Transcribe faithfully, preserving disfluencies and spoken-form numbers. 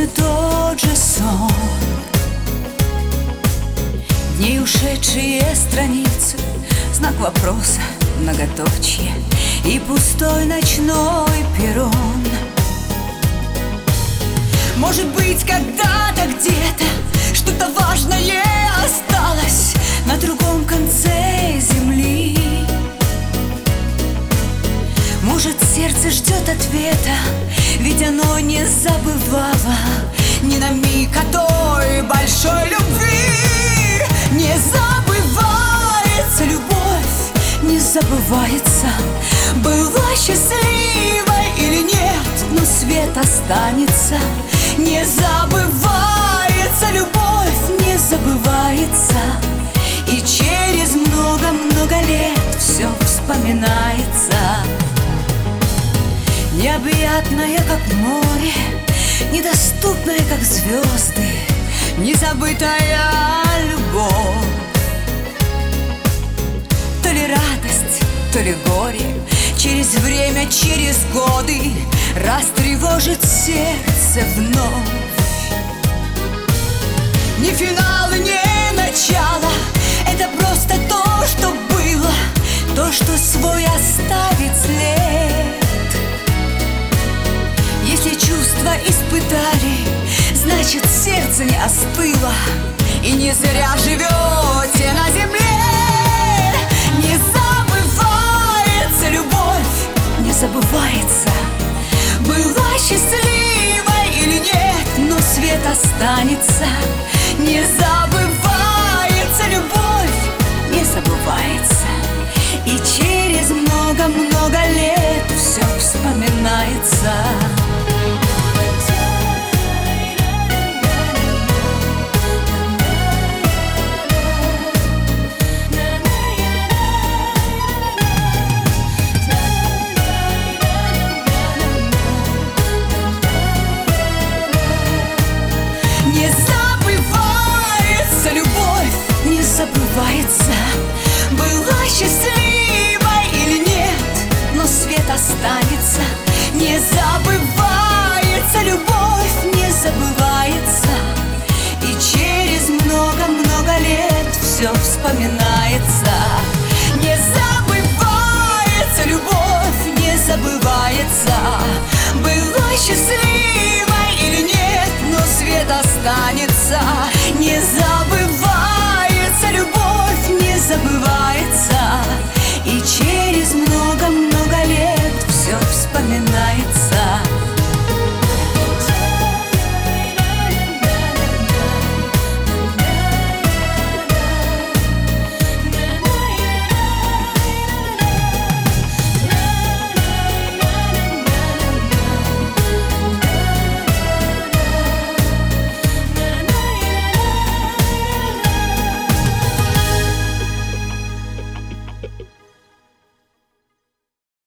и тот же сон. Дни ушедшие страницы, знак вопроса, многоточие и пустой ночной перрон. Может быть, когда-то где-то что-то важное осталось на другом конце земли. Может, сердце ждет ответа, ведь оно не забывало ни на миг о той большой любви. Не забывается любовь, не забывается. Была счастливой или нет, но свет останется. Не забывается любовь, не забывается. И через много-много лет все вспоминается. Необъятная, как море, недоступная, как звезды, незабытая любовь. То ли радость, то ли горе, через время, через годы растревожит сердце вновь. Ни финал, ни начало, это просто то, что было, то, что свой оставит след. Если чувства испытали, значит, сердце не остыло, и не зря живете на земле. Не забывается любовь, не забывается. Была счастливой или нет, но свет останется. Не забывается любовь, не забывается. И через много-много лет все вспоминается. Не забывается любовь, не забывается. Была счастливой или нет, но свет останется. Не забывается любовь, не забывается. И через много-много лет все вспоминается. Не забывается любовь, не забывается.